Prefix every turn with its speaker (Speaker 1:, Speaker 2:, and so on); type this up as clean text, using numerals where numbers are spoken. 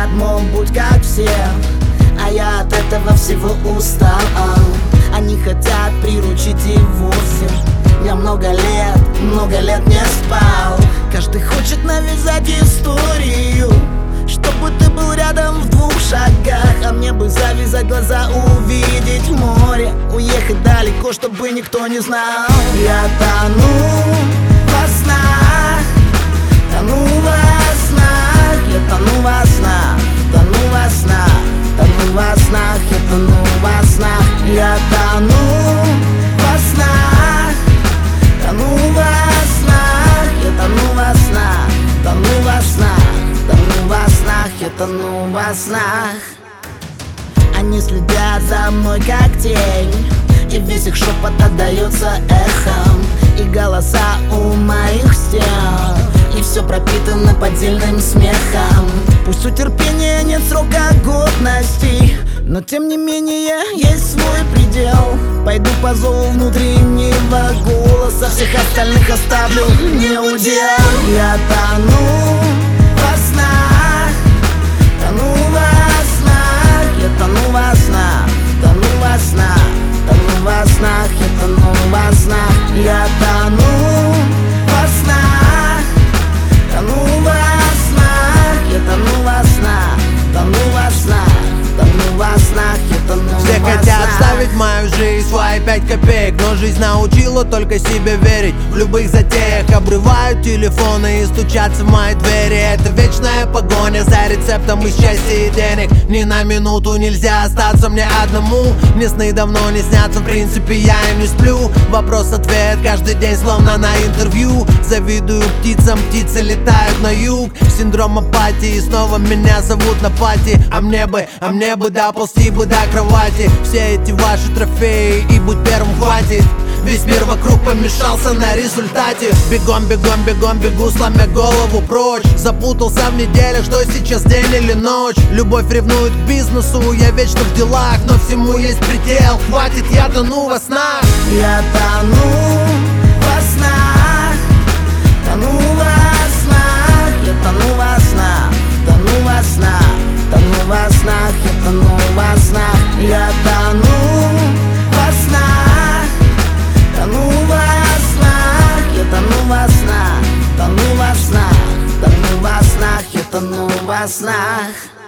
Speaker 1: хотят, мол, будь как все, а я от этого всего устал. Они хотят приручить и вовсе. Я много лет не спал. Каждый хочет навязать историю, чтобы ты был рядом в 2 шагах. А мне бы завязать глаза, увидеть море, уехать далеко, чтобы никто не знал. Я тону во снах, тону во снах, я тону во снах, тону во снах, тону во снах, я тону во снах, я тону во снах, тону во снах, я тону во снах, тону во снах, тону во снах, я тону во снах. Они следят за мной как тень, и весь их шепот отдается эхом, и голоса у моих стен, и все пропитано поддельным смехом. Пусть у терпения нет срока годности, но тем не менее есть свой предел. Пойду по зову внутреннего голоса, всех остальных оставлю не удел. Я тону во снах, тону во снах, я тону во снах, тону во снах, тону во снах, я тону во снах, я тону во снах, тону во снах, я тону во снах, тону во снах, тону во снах, я тону во снах.
Speaker 2: Все хотят ставить в мою жизнь свои 5 копеек, но жизнь научила только себе верить. В любых затеях обрывают телефоны и стучатся в мои двери. Это вечная погоня за рецептом из счастья и денег. Ни на минуту нельзя остаться мне одному. Мне сны давно не снятся, в принципе я им не сплю. Вопрос-ответ каждый день словно на интервью. Завидую птицам, птицы летают на юг. Синдром апатии, снова меня зовут на пати. А мне бы доползти бы до кровати. Все эти ваши трофеи и будь первым хватит. Весь мир вокруг помешался на результате. Бегом, бегом, бегом, бегу, сломя голову прочь. Запутался в неделях, что сейчас день или ночь. Любовь ревнует к бизнесу, я вечно в делах, но всему есть предел. Хватит, я тону во снах.
Speaker 1: Я тону во снах, тону во снах, я тону во снах, тону во снах, тону во снах, я тону во снах, я тону во снах, тону во снах, я тону во снах, тону во снах, тону во снах, я тону во снах.